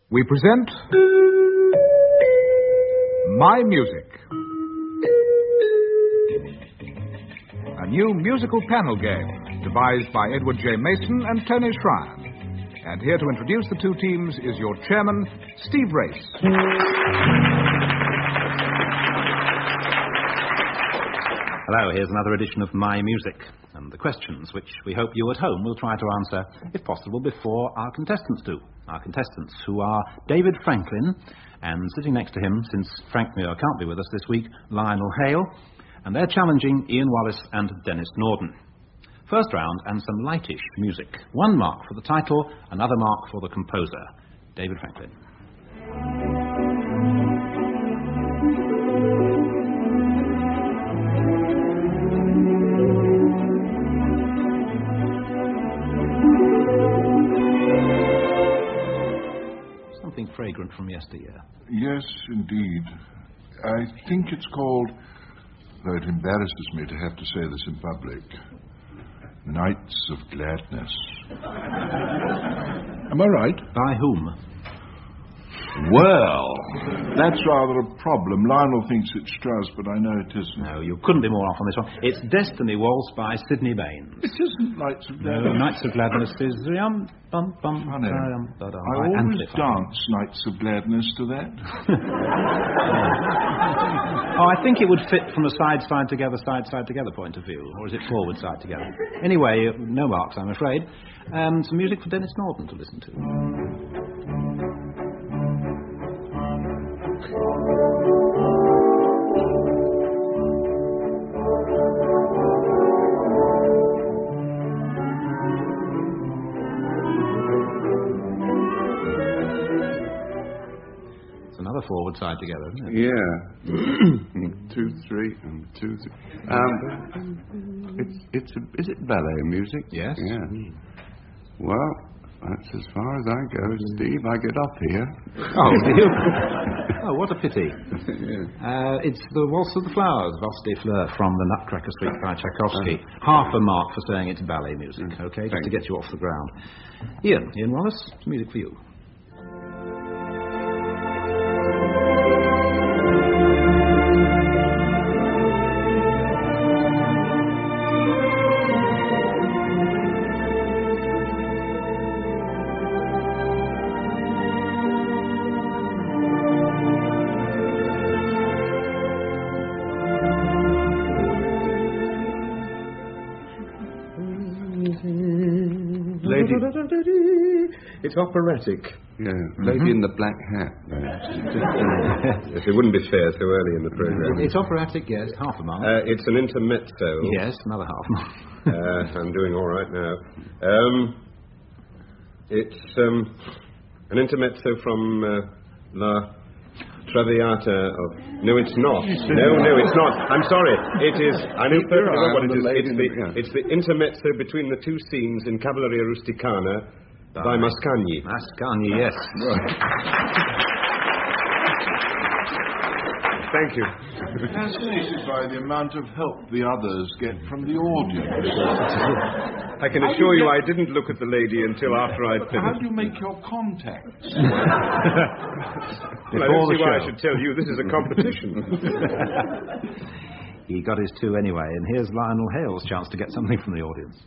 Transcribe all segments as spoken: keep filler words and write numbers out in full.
we present My Music, a new musical panel game devised by Edward J. Mason and Tony Schreier. And here to introduce the two teams is your chairman, Steve Race. Hello, here's another edition of My Music, and the questions which we hope you at home will try to answer, if possible, before our contestants do. Our contestants, who are David Franklin, and sitting next to him, since Frank Muir can't be with us this week, Lionel Hale, and they're challenging Ian Wallace and Dennis Norden. First round, and some lightish music. One mark for the title, another mark for the composer. David Franklin. Something fragrant from yesteryear. Yes, indeed. I think it's called, though it embarrasses me to have to say this in public, Nights of Gladness. Am I right? By whom? Well, that's rather a problem. Lionel thinks it's Strauss, but I know it isn't. No, you couldn't be more off on this one. It's Destiny Waltz by Sidney Baines. It isn't Nights of Gladness. No, Nights of Gladness is... Um, bum, bum, Funny. um, I I always amplify. dance Nights of Gladness to that. Oh, I think it would fit from a side, side together, side, side together point of view. Or is it forward, side together? Anyway, no marks, I'm afraid. Um, some music for Dennis Norden to listen to. Forward side together, isn't it? Yeah. two, three, and two, three. Um, it's, it's a, is it ballet music? Yes. Yeah. Well, that's as far as I go, Steve. I get off here. Oh, do you? Oh, what a pity. Yeah. Uh, it's the Waltz of the Flowers, Valse des Fleurs, from the Nutcracker Suite by Tchaikovsky. Uh, Half a mark for saying it's ballet music, okay, just to get you off the ground. Ian, Ian Wallace, some music for you. It's operatic. Yeah, Lady mm-hmm. in the Black Hat. Yes, it wouldn't be fair so early in the programme. It's operatic, yes, half a mark. Uh, it's an intermezzo. Yes, another half mark. uh, I'm doing all right now. Um, it's um, an intermezzo from uh, La Traviata of... No, it's not. No, no, it's not. I'm sorry. It is... I know perfectly well what it is. It's the, it's the intermezzo between the two scenes in Cavalleria Rusticana by Mascagni. Mascagni, yes. Thank you. Fascinated by the amount of help the others get from the audience. I can assure you I didn't look at the lady until after I'd finished. How do you make your contacts? Well, I don't see why I should tell you. This is a competition. He got his two anyway, and here's Lionel Hale's chance to get something from the audience.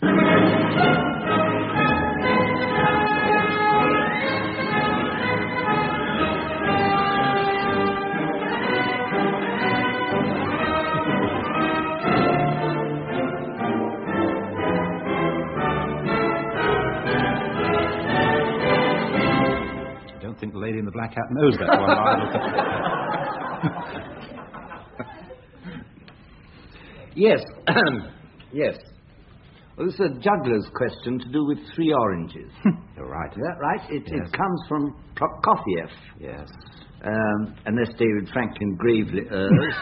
I think the lady in the black hat knows that one. Yes. Yes. Well, this is a juggler's question to do with three oranges. You're right. Is that right? It, yes. it comes from Prokofiev. Yes. Um, unless David Franklin gravely errs.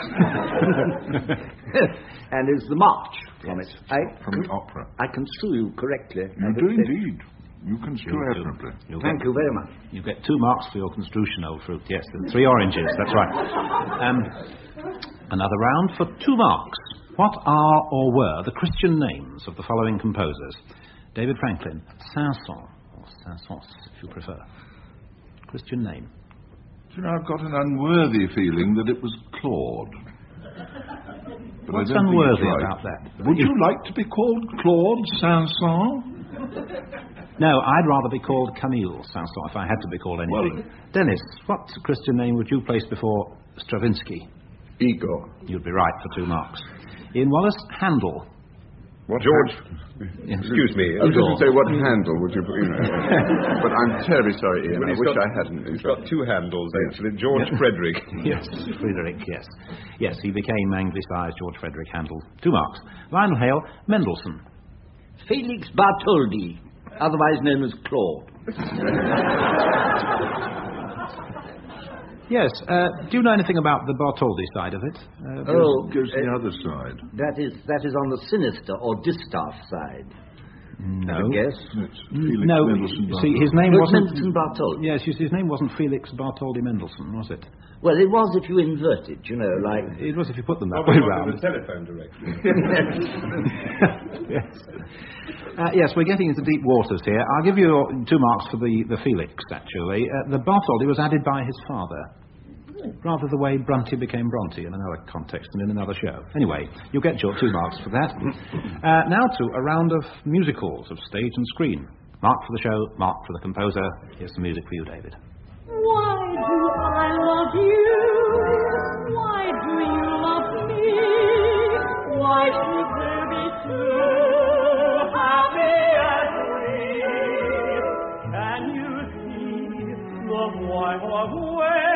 And is the march from yes. it. I, from the opera. I construe you correctly. You do indeed. You construe admirably. Thank you very much. You get two marks for your construction, old fruit. Yes, and three oranges. That's right. Um, another round for two marks. What are or were the Christian names of the following composers? David Franklin, Saint-Saëns, or Saint-Saëns, if you prefer. Christian name. You know, I've got an unworthy feeling that it was Claude. But What's I don't unworthy think it's right. about that? Would you like to be called Claude Saint-Saëns? No, I'd rather be called Camille Saint-Saëns if I had to be called anything. Well, Dennis, what Christian name would you place before Stravinsky? Igor. You'd be right for two marks. Ian Wallace, Handel. What George, Yes. excuse me. I was going to say, what handle would you put? You know, but I'm terribly sorry, Ian. Well, I he's wish got- I hadn't. He's got two handles, actually. George Frederick. Yes, Frederick, yes. Yes, he became anglicized George Frederick Handel. Two marks. Lionel Hale, Mendelssohn. Felix Bartholdi, otherwise known as Claude. Yes, uh, do you know anything about the Bartholdi side of it? Uh, Oh, Goes to the uh, other side. that is that is on the sinister or distaff side. no. I guess. It's Felix No, Mendelssohn see, his name Oh, wasn't... Mendelssohn Bartholdi. Yes, his, his name wasn't Felix Bartholdi Mendelssohn, was it? Well, it was if you invert it, you know, like. It was if you put them that Probably way not in round. the telephone directory. yes. Uh, yes, we're getting into deep waters here. I'll give you two marks for the, the Felix, actually. Uh, the Bartholdi was added by his father. Rather the way Bronte became Bronte in another context and in another show. Anyway, you'll get your two marks for that. Uh, now to a round of musicals of stage and screen. Mark for the show, mark for the composer. Here's some music for you, David. Why do I love you? Why do you love me? Why should there be two happy as we? Can you see the why or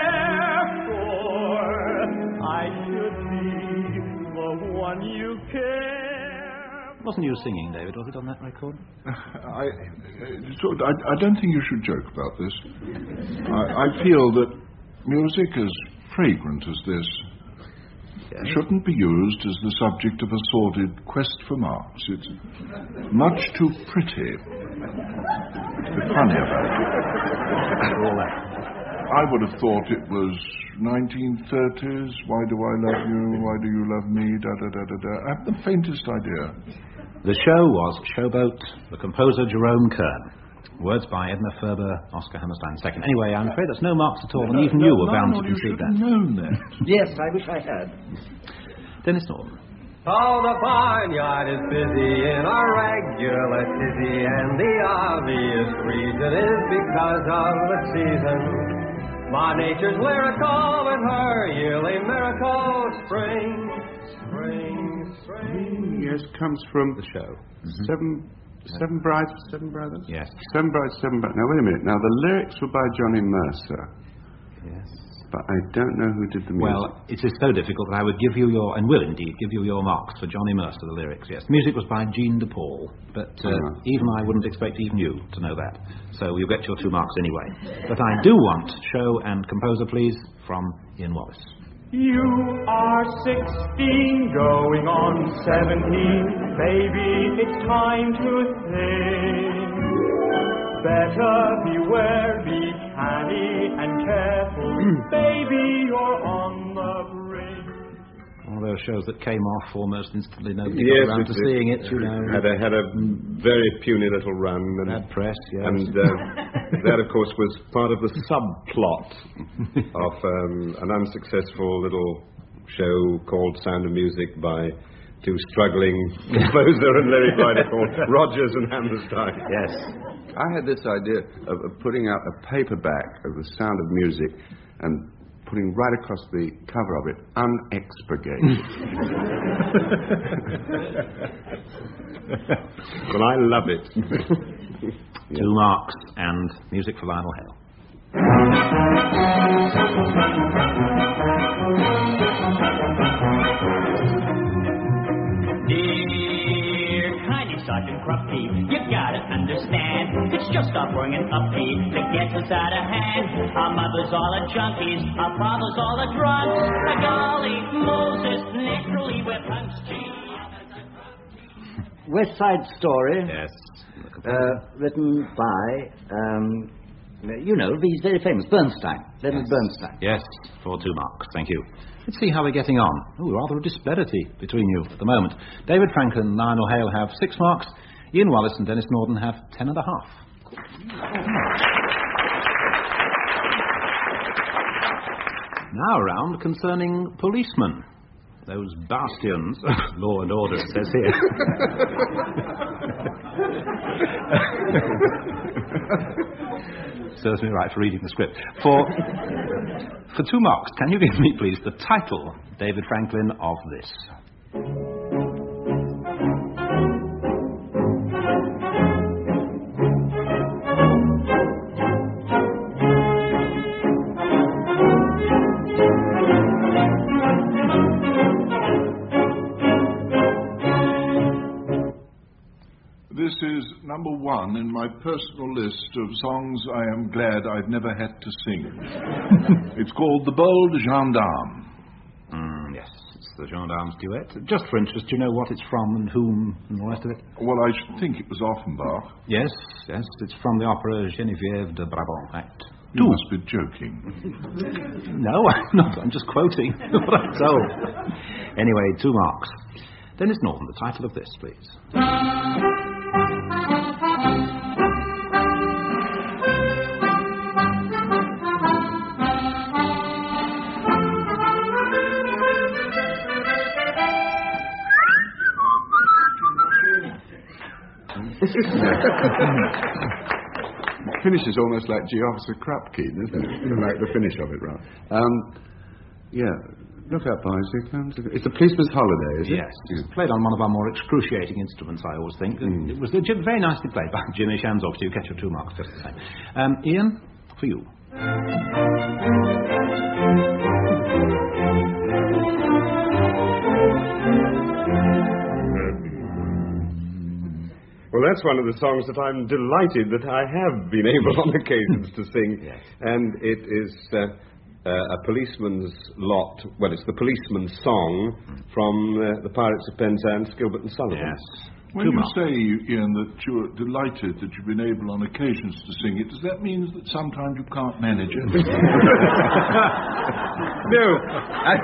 wherefore I should be the one you care? Wasn't you singing, David, was it, on that record? I, so I, I don't think you should joke about this. I, I feel that music as fragrant as this shouldn't be used as the subject of a sordid quest for marks. It's much too pretty to be funny about it. All that. I would have thought it was nineteen thirties. Why do I love you? Why do you love me? Da da da da da. I have the faintest idea. The show was Showboat, the composer Jerome Kern. Words by Edna Ferber, Oscar Hammerstein the second. Anyway, I'm afraid that's no marks at all, and even you were no, bound no, to you concede should have that. known that. Yes, I wish I had. Dennis Norton. Oh, the barnyard is busy in a regular tizzy, and the obvious reason is because of the season. My nature's lyrical with her yearly miracle, spring, spring, spring. Yes, comes from The show. Seven, seven Brides, Seven Brothers? Yes. Seven Brides, Seven Brothers. Now, wait a minute. Now, the lyrics were by Johnny Mercer, Yes. but I don't know who did the music. Well, it is so difficult that I would give you your, and will indeed give you your marks for Johnny Mercer, the lyrics, yes. Music was by Jean de Paul, but uh, Uh-huh. even I wouldn't expect even you to know that. So you'll get your two marks anyway. But I do want show and composer, please, from Ian Wallace. You are sixteen, going on seventeen. Baby, it's time to think. Better beware, be canny and careful. Baby, you're on the brink. One of those shows that came off almost instantly. Nobody Yes, got around to it- seeing it, you know. Had a, had a very puny little run. And, Bad press, yes. and uh, that, of course, was part of the subplot of um, an unsuccessful little show called Sound of Music by two struggling composer and lyric writer called Rogers and Hammerstein. Yes. I had this idea of, of putting out a paperback of The Sound of Music and putting right across the cover of it, unexpurgated. Well, I love it. Two marks and music for Lionel Hale. Dear kindly Sergeant Crufty, you gotta understand, it's just our bringing up that gets us out of hand. Our mothers all are junkies, our fathers all are drunks. By golly, Moses, naturally we're punks. West Side Story, Yes. uh, written by, um, you know, he's very famous, Bernstein, Leonard Bernstein. Yes, for two marks. Thank you. Let's see how we're getting on. Oh, rather a disparity between you at the moment. David Franklin and Lionel Hale have six marks. Ian Wallace and Dennis Norton have ten and a half. Now a round concerning policemen. Those bastions of law and order, it says here. Serves me right for reading the script. For, for two marks, can you give me, please, the title, David Franklin, of this? This is number one in my personal list of songs I am glad I've never had to sing. It's called The Bold Gendarme. Mm, yes, it's the Gendarme's duet. Just for interest, do you know what it's from and whom and the rest of it? Well, I should think it was Offenbach. Yes, yes, it's from the opera Geneviève de Brabant, Act You Two. must be joking. No, I'm not. I'm just quoting what I'm told. Anyway, two marks. Dennis Norton, the title of this, please. Finishes almost like G. Officer Krupke, doesn't it? Like the finish of it, right? Um, yeah. Look up, Isaac. It's a policeman's holiday, is it? Yes. It's played on one of our more excruciating instruments, I always think. Mm. It was very nicely played by Jimmy Shanzov, so you get your two marks just the same. Um, Ian, for you. Well, that's one of the songs that I'm delighted that I have been able on occasions to sing. Yes. And it is uh, uh, a policeman's lot. Well, it's the policeman's song from uh, The Pirates of Penzance, Gilbert and Sullivan. Yes. When you say, Ian, that you're delighted that you've been able on occasions to sing it, does that mean that sometimes you can't manage it? No. I...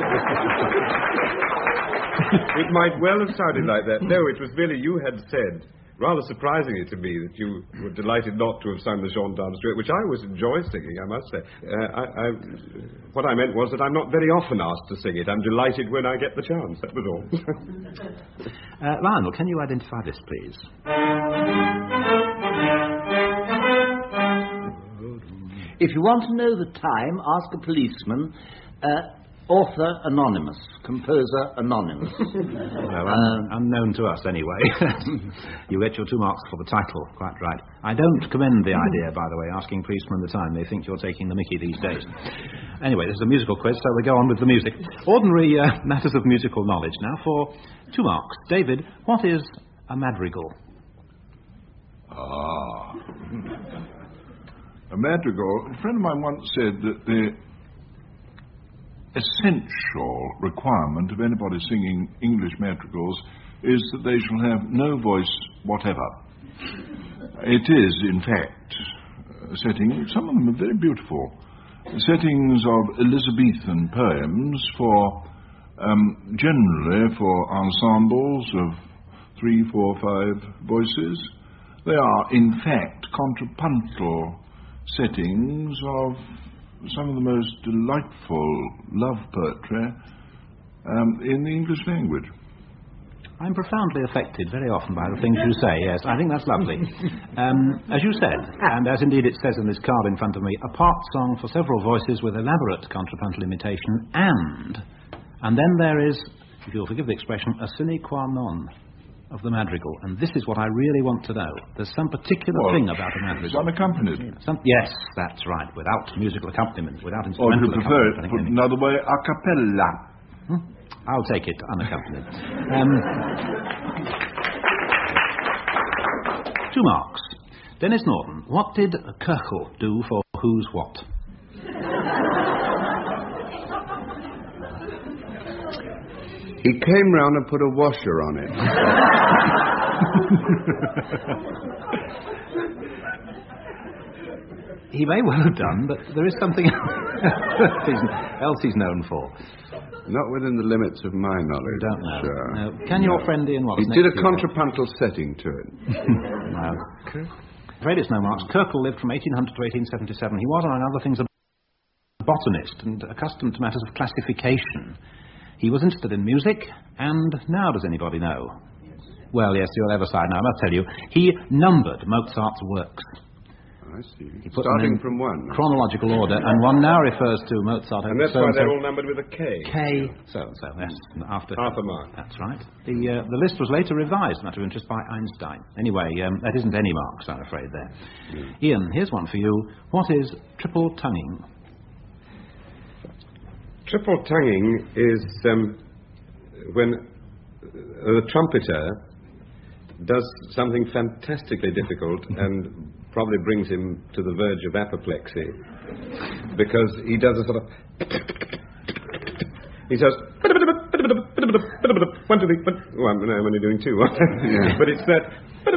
It might well have sounded like that. No, it was really you had said, rather surprisingly to me, that you were delighted not to have sung the Gendarme's duet, which I always enjoy singing, I must say. Uh, I, I, what I meant was that I'm not very often asked to sing it. I'm delighted when I get the chance. That was all. uh, Lionel, can you identify this, please? If you want to know the time, ask a policeman. Uh, Author anonymous, composer anonymous. Well, un- unknown to us, anyway. You get your two marks for the title, quite right. I don't commend the idea, by the way, asking policemen the time. They think you're taking the mickey these days. Anyway, this is a musical quiz, so we go on with the music. Ordinary uh, matters of musical knowledge. Now for two marks. David, what is a madrigal? Ah. A madrigal. A friend of mine once said that the essential requirement of anybody singing English madrigals is that they shall have no voice whatever. It is, in fact, a setting, some of them are very beautiful, settings of Elizabethan poems for, um, generally for ensembles of three, four, five voices. They are, in fact, contrapuntal settings of some of the most delightful love poetry um, in the English language. I'm profoundly affected very often by the things you say, yes. I think that's lovely. Um, as you said, and as indeed it says in this card in front of me, a part song for several voices with elaborate contrapuntal imitation, and, and then there is, if you'll forgive the expression, a sine qua non of the madrigal, and this is what I really want to know. There's some particular well, thing about a madrigal. It's unaccompanied. Some, yes, that's right, without musical accompaniment, without Or instrumental if you prefer it, accompaniment. put another way, a cappella. Hmm? I'll take it unaccompanied. Um, two marks. Dennis Norton, what did Kirkle do for Who's What? He came round and put a washer on it. He may well have done, but there is something else he's known for. Not within the limits of my knowledge. Don't know. Sure. No. Can your no. friend Ian Wallace... He did a contrapuntal setting to it. No. I'm afraid it's no marks. Kirkle lived from eighteen hundred to eighteen seventy-seven. He was, among other things, a botanist and accustomed to matters of classification. He was interested in music, and now does anybody know? Yes. Well, yes, you'll ever side now, I must tell you. He numbered Mozart's works. I see. He put Starting them in from one. chronological order, and one now refers to Mozart. And that's so why and they're so. all numbered with a K. K, so and so, yes. After, Half a mark. That's right. The uh, the list was later revised, matter of interest, by Einstein. Anyway, um, that isn't any marks, I'm afraid, there. Mm. Ian, here's one for you. What is triple tonguing? Triple tonguing is um, when the trumpeter does something fantastically difficult and probably brings him to the verge of apoplexy, because he does a sort of... he says... one, two, three... Well, no, I'm only doing two. Yeah. But it's that... Is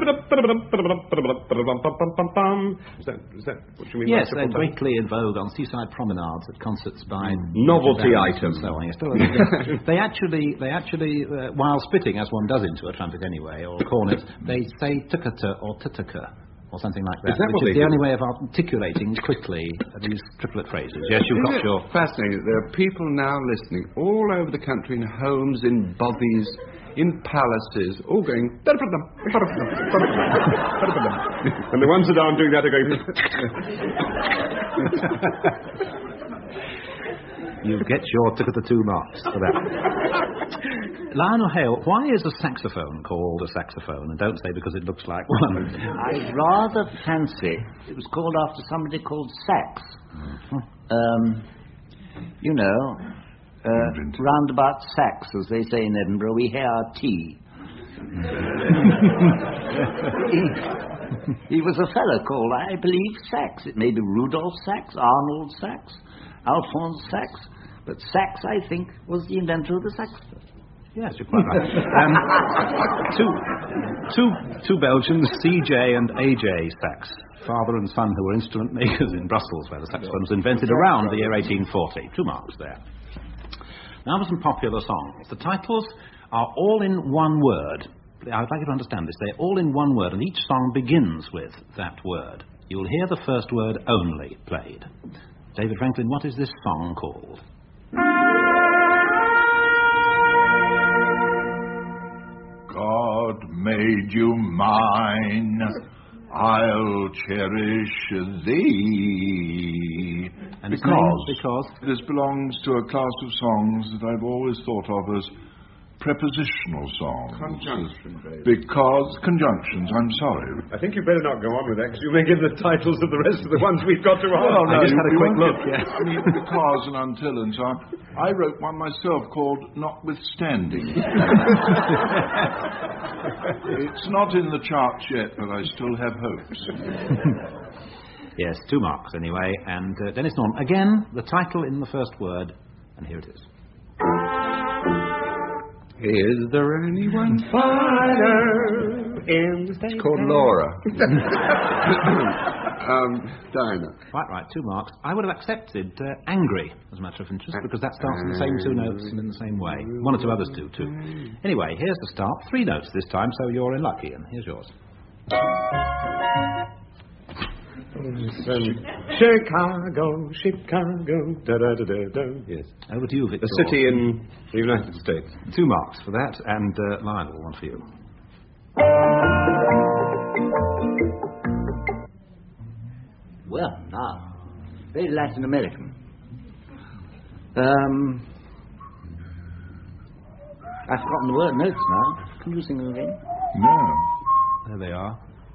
that, is that what you mean? Yes, they're greatly in vogue on seaside promenades at concerts by novelty items. And so on. Yes, still, they actually, they actually, uh, while spitting, as one does into a trumpet anyway, or a cornet, they say tucata or tutaka, or something like that, is that which what is they the do? only way of articulating quickly these triplet phrases. Yes, you've got Isn't it your... fascinating that there are people now listening all over the country, in homes, in bothies, in palaces, all going... And the ones that aren't doing that are going... You get your ticket to two marks for that. Lionel Hale, why is a saxophone called a saxophone? And don't say because it looks like one. I rather fancy it was called after somebody called Sax. Mm-hmm. Um, you know, uh, roundabout Sax, as they say in Edinburgh, we hear our tea. he, he was a fellow called, I believe, Sax. It may be Rudolph Sax, Arnold Sax, Alphonse Sax, but Sax, I think, was the inventor of the saxophone. Yes, you're quite right. Um, two, two, two Belgians, C J and A J Sax, father and son, who were instrument makers in Brussels, where the saxophone was invented around the year eighteen forty. Two marks there. Now for some popular songs. The titles are all in one word. I'd like you to understand this. They're all in one word, and each song begins with that word. You'll hear the first word only played. David Franklin, what is this song called? God made you mine, I'll cherish thee. And because, because this belongs to a class of songs that I've always thought of as prepositional songs. Conjunction, baby. Because, conjunctions, I'm sorry. I think you better not go on with that, because you may give the titles of the rest of the ones we've got to answer. Well, no, I just had a quick you look, get, yes. I mean, because and until and so on. I wrote one myself called Notwithstanding. It's not in the charts yet, but I still have hopes. Yes, two marks anyway. And uh, Dennis Norman, again, the title in the first word, and here it is. Is there anyone Finer in the It's called Laura. um, Dinah. Quite right, two marks. I would have accepted uh, Angry, as a matter of interest, because that starts in the same two notes and in the same way. One or two others do, too. Anyway, here's the start. Three notes this time, so you're in luck, Ian. Here's yours. Um, Chicago, Chicago, da da da da da. Yes. Over to you, Victor. A city in the United States. Two marks for that, and uh, Lionel, one for you. Well, now, very Latin American. Um, I've forgotten the word notes now. Can you sing them again? No. There they are.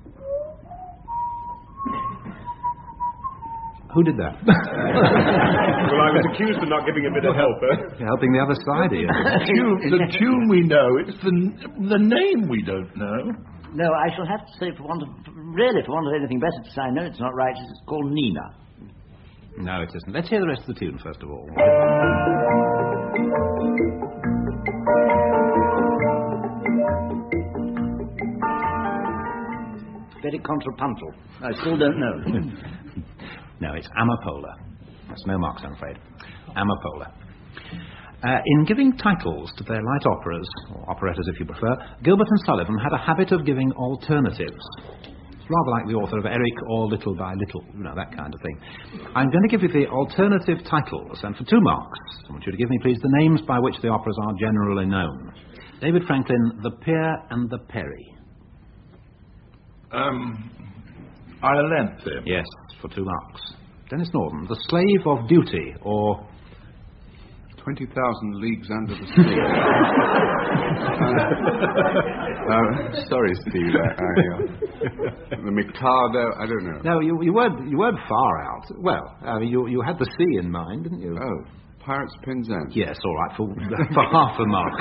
Who did that? Well, I was accused of not giving a bit of help. Eh? You're helping the other side, Ian. The tune, the tune we know, it's the, the name we don't know. No, I shall have to say, for want of, really, for want of anything better to say, I know it's not right, it's called Nina. No, it isn't. Let's hear the rest of the tune, first of all. Very contrapuntal. I still don't know. No, it's Amapola. That's no marks, I'm afraid. Amapola. Uh, in giving titles to their light operas, or operettas if you prefer, Gilbert and Sullivan had a habit of giving alternatives. rather like the author of Eric or Little by Little, you know, that kind of thing. I'm going to give you the alternative titles, and for two marks, I want you to give me, please, the names by which the operas are generally known. David Franklin, The Peer and the Peri. Um, Iolanthe. Yes, for two marks. Dennis Norton, The Slave of Duty, or... twenty thousand Leagues Under the Sea. uh, uh, sorry, Steve. I, I, uh, the Mikado, I don't know. No, you, you, weren't, you weren't far out. Well, I mean, you, you had the sea in mind, didn't you? Oh, Pirates Penzance. Yes, all right, for, for half a mark.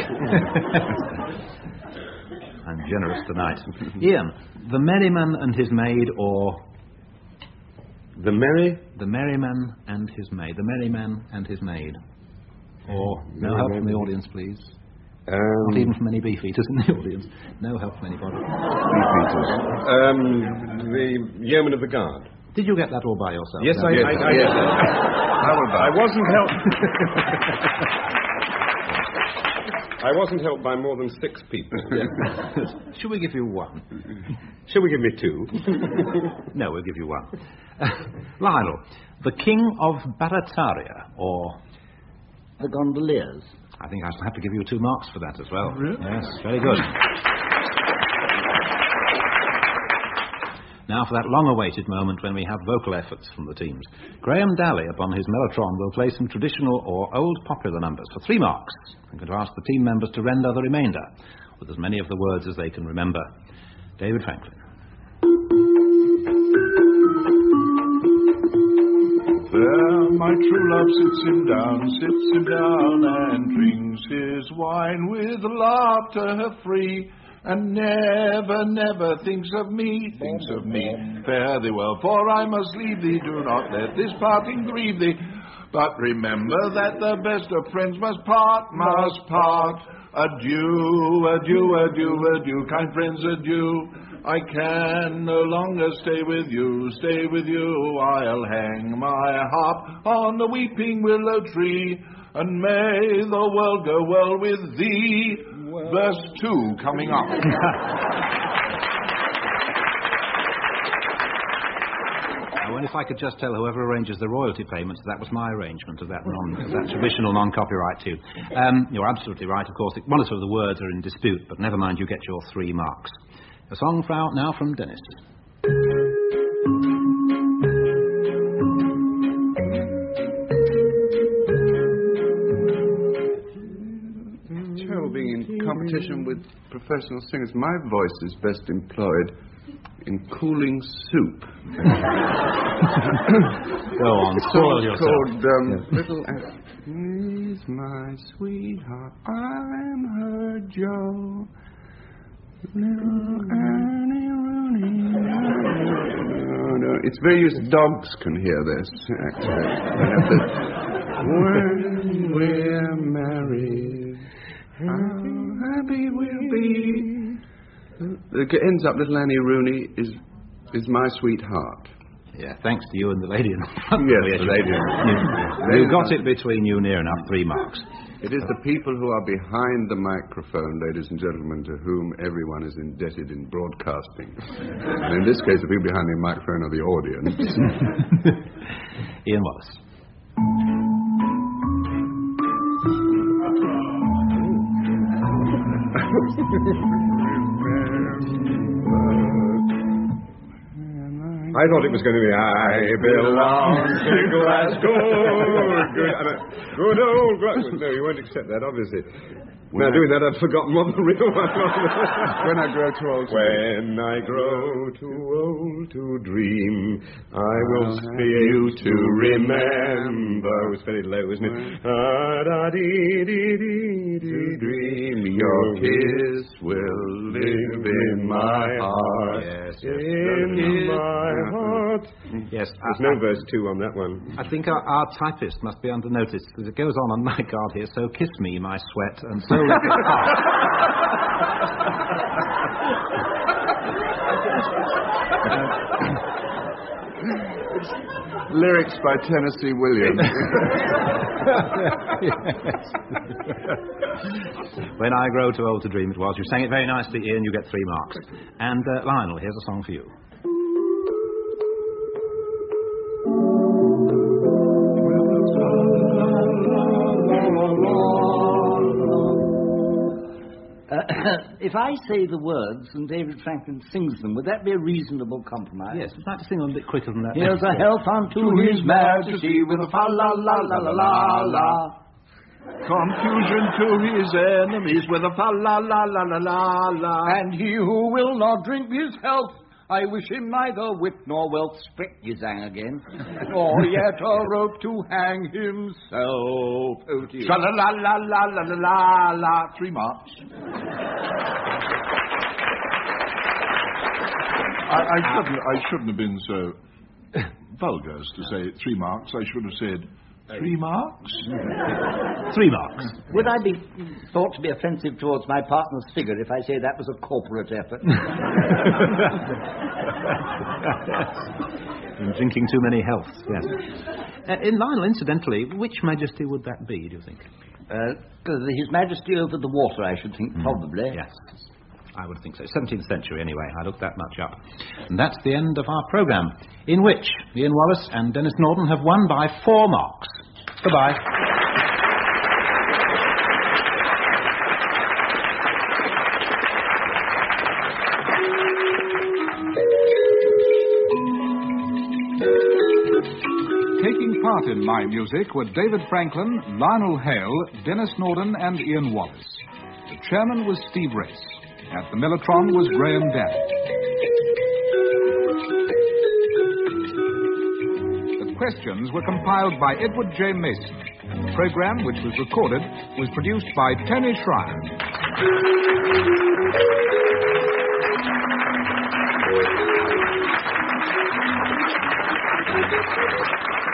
I'm generous tonight. Ian, The Merryman and His Maid, or... The Merry? The Merryman and His Maid. The Merryman and His Maid. Or, no help from the audience, please. Um, Not even from any beef eaters in the audience. No help from anybody. Beef eaters. Um, the Yeoman of the Guard. Did you get that all by yourself? Yes, no? I, yes, I, I, yes. I, I wasn't helped. I wasn't helped by more than six people. Should we give you one? Shall we give me two? No, we'll give you one. Uh, Lionel, The King of Barataria, or... The Gondoliers. I think I shall have to give you two marks for that as well. Really? Yes, very good. Now for that long-awaited moment when we have vocal efforts from the teams. Graham Daly, upon his mellotron, will play some traditional or old popular numbers for three marks. I'm going to ask the team members to render the remainder, with as many of the words as they can remember. David Franklin. There my true love sits him down, sits him down, and drinks his wine with laughter free, and never, never thinks of me, thinks of me. Fare thee well, for I must leave thee, do not let this parting grieve thee. But remember that the best of friends must part, must part. Adieu, adieu, adieu, adieu, kind friends, adieu. I can no longer stay with you, stay with you. I'll hang my harp on the weeping willow tree, and may the world go well with thee. Well. Verse two coming up. Oh, and if I could just tell whoever arranges the royalty payments, that was my arrangement of that, non, of that traditional non-copyright tune. Um, you're absolutely right, of course. One or two of the words are in dispute, but never mind, you get your three marks. A song for out now from Dennis. It's terrible being in competition with professional singers. My voice is best employed in cooling soup. Go on, spoil yourself. Called um, yeah. Little Annie is my sweetheart. I'm her Joe. Little Annie Rooney. No, no, it's very useful. Dogs can hear this, actually. When we're married, how happy we'll be. It ends up, Little Annie Rooney is is my sweetheart. Yeah, thanks to you and the lady in the front. Yes, the lady in the front. You got it between you near enough, three marks. It is the people who are behind the microphone, ladies and gentlemen, to whom everyone is indebted in broadcasting. And in this case, the people behind the microphone are the audience. Ian Wallace. I thought it was going to be I belong to Glasgow. Good, good old Glasgow. No, you won't accept that, obviously. Now, doing that, I'd forgotten what the real one was. When I grow too old to When I grow too old to dream, I will be you to remember. It was very low, isn't it? Da-da-dee-dee-dee-dee. Dream your kiss will live in my heart. Yes, yes. In my heart. Yes. There's no verse two on that one. I think our, our typist must be under notice, because it goes on on my card here, so kiss me, my sweat, and so let it pass. Lyrics by Tennessee Williams. When I grow too old to dream, it was. You sang it very nicely, Ian. You get three marks. And uh, Lionel, here's a song for you. if I say the words and David Franklin sings them, would that be a reasonable compromise? Yes, would like to sing on a bit quicker than that. Here's a health unto His Majesty with a fa-la-la-la-la-la-la. Confusion to his enemies with a fa-la-la-la-la-la-la. And he who will not drink his health, I wish him neither wit nor wealth. Spit, you sang again. Nor yet a rope to hang himself. Oh, dear. Sha-la-la-la-la-la-la-la. Three marks. I, I, shouldn't, I shouldn't have been so vulgar as to say three marks. I should have said three marks. Three marks. Would I be thought to be offensive towards my partner's figure if I say that was a corporate effort? And drinking too many healths, yes. Uh, in Lionel, incidentally, which Majesty would that be, do you think? Uh, His Majesty over the water, I should think, probably. Yes. I would think so. seventeenth century, anyway. I looked that much up. And that's the end of our programme, in which Ian Wallace and Denis Norden have won by four marks. Goodbye. Taking part in My Music were David Franklin, Lionel Hale, Denis Norden, and Ian Wallace. The chairman was Steve Race. At the Mellotron was Graham Dannett. The questions were compiled by Edward J. Mason. The program, which was recorded, was produced by Tony Schreier.